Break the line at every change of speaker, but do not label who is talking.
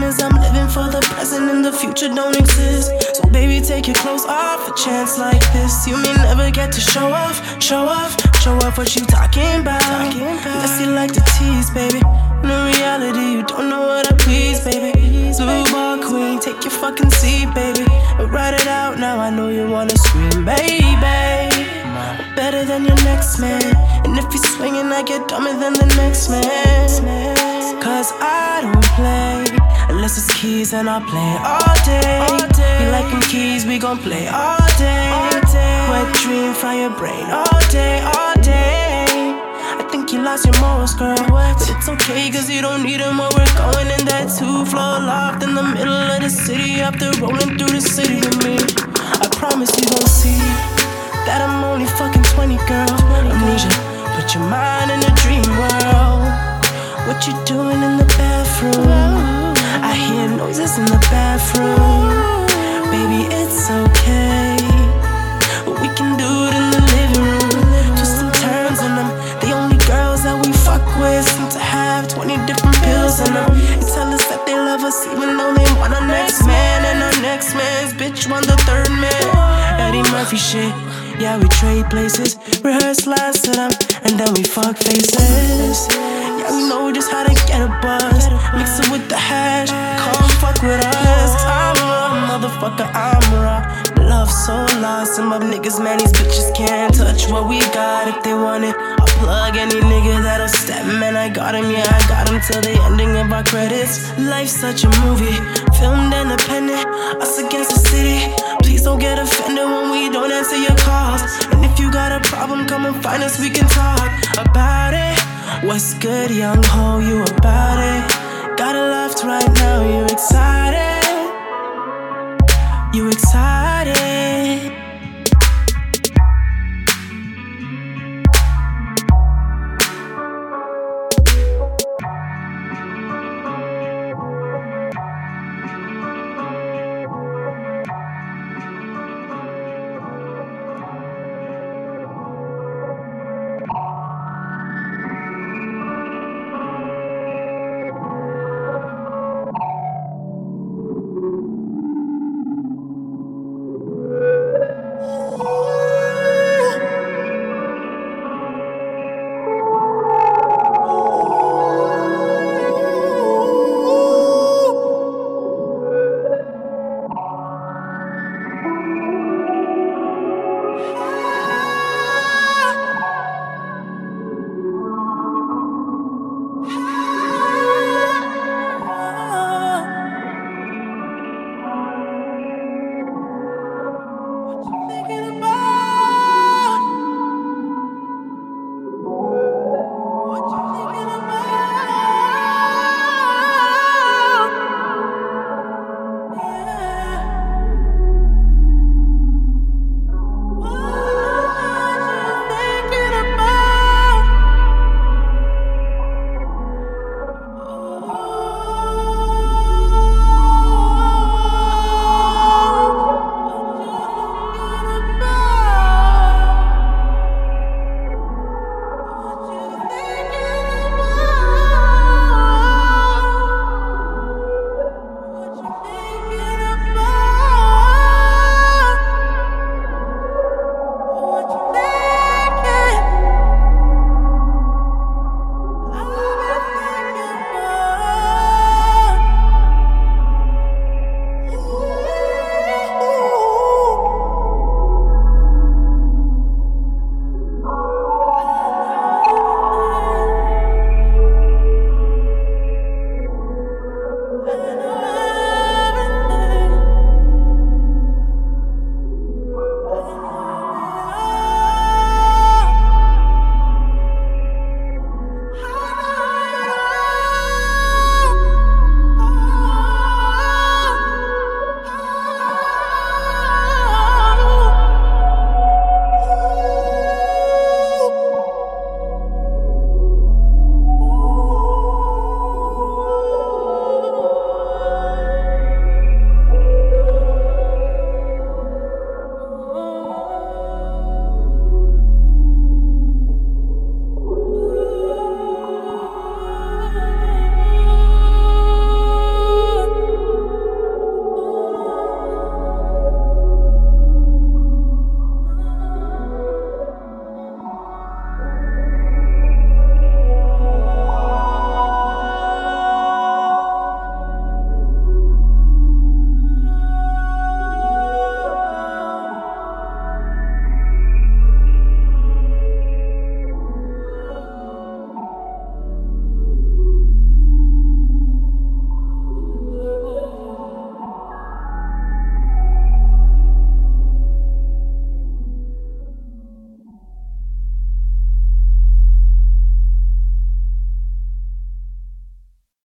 is I'm living for the present and the future don't exist. So baby, take your clothes off, a chance like this. You may never get to show off what you talking about. Unless you like to tease, baby. In reality, you don't know what I please, baby. Blue ball queen, take your fucking seat, baby. Write it out now, I know you wanna scream, baby. Better than your next man. And if he's swinging, I get dumber than the next man. Cause I don't play unless it's keys, and I'll play all day. You like them keys, we gon' play all day. Wet dream, fry your brain all day. I think you lost your morals, girl, but it's okay, cause you don't need them when we're going in that 2-floor loft in the middle of the city, after rolling through the city with me. I promise you gon' see that I'm only fucking 20, girl. Amnesia, put your mind in a dream world. What you doing in the bathroom? I hear noises in the bathroom. Baby, it's okay, we can do it in the living room. Twisting turns in them. The only girls that we fuck with seem to have 20 different pills in them. They tell us that they love us even though they want our next man, and our next man's bitch want the third man. Eddie Murphy shit. Yeah, we trade places, rehearse lines to them, and then we fuck faces. Yeah, we know just how to get a buzz. Mix it with the hash, come fuck with us. I'm raw, motherfucker, I'm raw. Love so lost, some of niggas, man, these bitches can't touch what we got if they want it. I'll plug any nigga that'll step, man, I got him, yeah, I got him till the ending of our credits. Life's such a movie, filmed independent, us against the city. Please don't get offended when we don't answer your calls. And if you got a problem, come and find us, we can talk about it. What's good, young ho, you about it? Got a left right now, you excited? You excited?